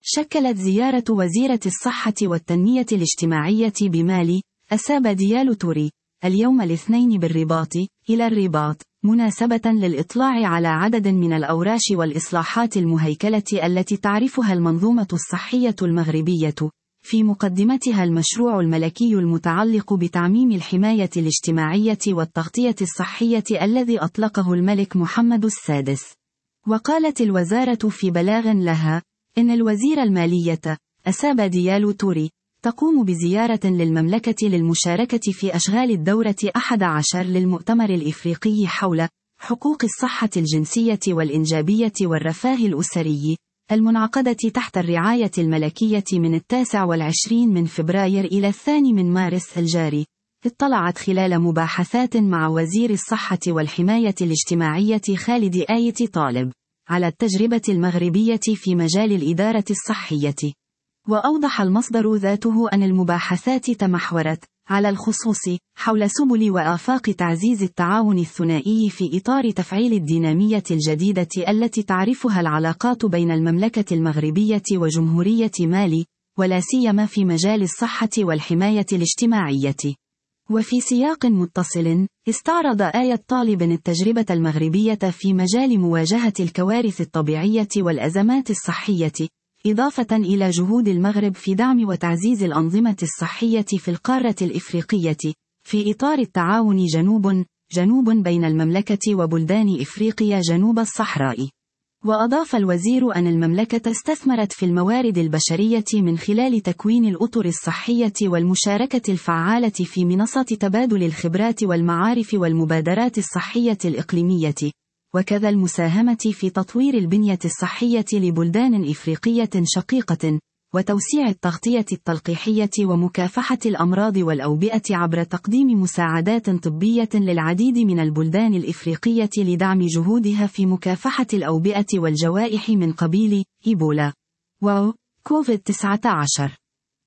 شكلت زيارة وزيرة الصحة والتنمية الاجتماعية بمالي أسابا ديالو توري اليوم الاثنين بالرباط إلى الرباط مناسبة للإطلاع على عدد من الأوراش والإصلاحات المهيكلة التي تعرفها المنظومة الصحية المغربية، في مقدمتها المشروع الملكي المتعلق بتعميم الحماية الاجتماعية والتغطية الصحية الذي أطلقه الملك محمد السادس. وقالت الوزارة في بلاغ لها إن الوزير المالية أسابا ديالو توري تقوم بزيارة للمملكة للمشاركة في أشغال الدورة 11 للمؤتمر الإفريقي حول حقوق الصحة الجنسية والإنجابية والرفاه الأسري، المنعقدة تحت الرعاية الملكية من 29 من فبراير إلى 2 من مارس الجاري. اطلعت خلال مباحثات مع وزير الصحة والحماية الاجتماعية خالد آية طالب على التجربة المغربية في مجال الإدارة الصحية. وأوضح المصدر ذاته أن المباحثات تمحورت على الخصوص حول سبل وآفاق تعزيز التعاون الثنائي في إطار تفعيل الدينامية الجديدة التي تعرفها العلاقات بين المملكة المغربية وجمهورية مالي، ولا سيما في مجال الصحة والحماية الاجتماعية. وفي سياق متصل، استعرض آية طالب التجربة المغربية في مجال مواجهة الكوارث الطبيعية والأزمات الصحية، إضافة إلى جهود المغرب في دعم وتعزيز الأنظمة الصحية في القارة الإفريقية، في إطار التعاون جنوب بين المملكة وبلدان إفريقيا جنوب الصحراء. وأضاف الوزير أن المملكة استثمرت في الموارد البشرية من خلال تكوين الأطر الصحية والمشاركة الفعالة في منصات تبادل الخبرات والمعارف والمبادرات الصحية الإقليمية، وكذا المساهمة في تطوير البنية الصحية لبلدان إفريقية شقيقة، وتوسيع التغطية التلقيحية ومكافحة الأمراض والأوبئة عبر تقديم مساعدات طبية للعديد من البلدان الإفريقية لدعم جهودها في مكافحة الأوبئة والجوائح من قبيل إيبولا و كوفيد-19.